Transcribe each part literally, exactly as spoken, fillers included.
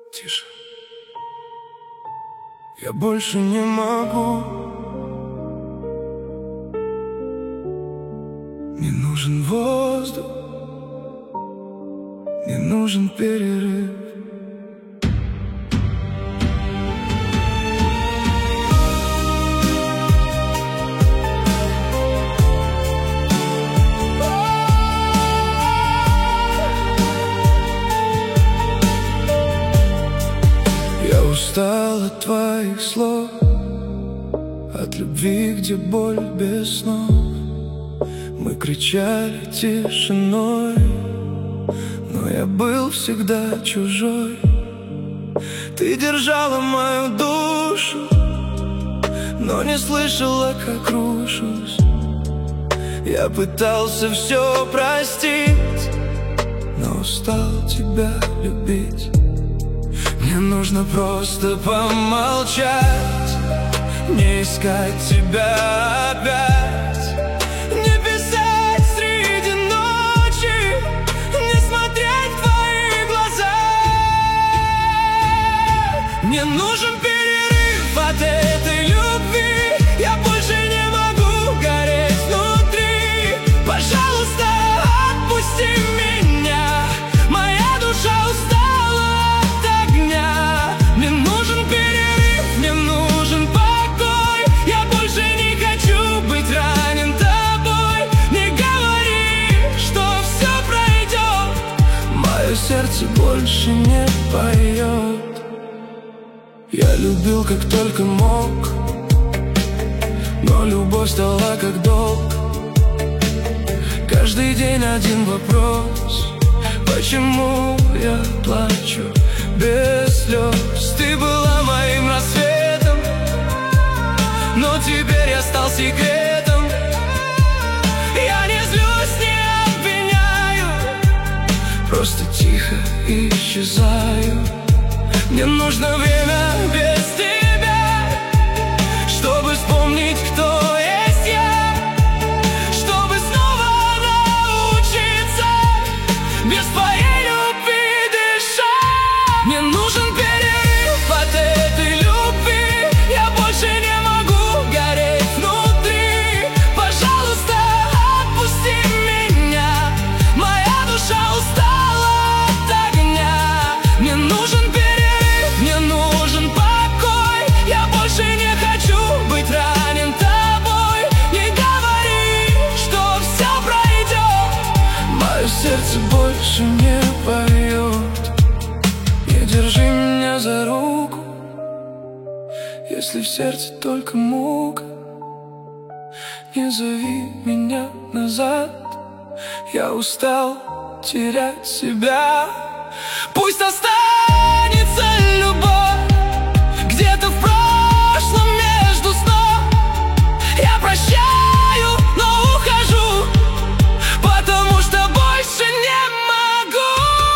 Тише. Я больше не могу. Не нужен воздух, не нужен перерыв. Я устал от твоих слов, от любви, где боль без снов. Мы кричали тишиной, но я был всегда чужой. Ты держала мою душу, но не слышала, как рушусь. Я пытался все простить, но устал тебя любить. Мне нужно просто помолчать, не искать тебя опять, не писать среди ночи, не смотреть в твои глаза. Мне нужен перерыв от этой любви. Я больше не могу гореть внутри. Пожалуйста, отпусти меня. Моя душа устала от огня. Мне нужен перерыв, мне нужен покой. Я больше не хочу быть ранен тобой. Не говори, что все пройдет. Мое сердце больше не поет. Я любил, как только мог, но любовь стала как долг. Каждый день один вопрос: почему я плачу без слез? Ты была моим рассветом, но теперь я стал секретом. Я не злюсь, не обвиняю, просто тихо исчезаю. Мне нужно время без тебя, чтобы вспомнить, кто есть я, чтобы снова научиться без твоей любви дышать. Мне нужен перерыв от этой любви. Я больше не могу гореть внутри. Пожалуйста, отпусти меня. Моя душа устала от огня. Мне нужен мне нужен покой. Я больше не хочу быть ранен тобой. Не говори, что все пройдет. Мое сердце больше не поет. Не держи меня за руку, если в сердце только мука. Не зови меня назад. Я устал терять себя. Пусть останется любовь где-то в прошлом между снов. Я прощаю, но ухожу, потому что больше не могу.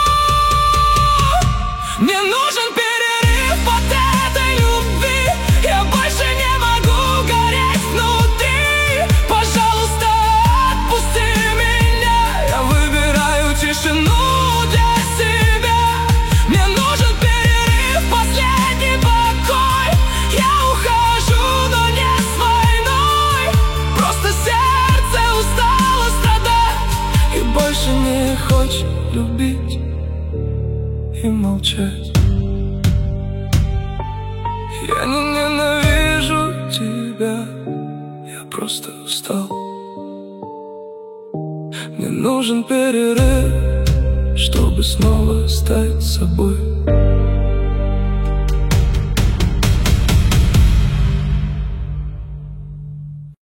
Мне нужен перерыв от этой любви. Я больше не могу гореть внутри. Пожалуйста, отпусти меня. Я выбираю тишину для себя. Мне нужен перерыв, последний покой. Я ухожу, но не с войной. Просто сердце устало страдать и больше не хочет любить и молчать. Я не ненавижу тебя, я просто устал. Мне нужен перерыв, чтобы снова стать собой.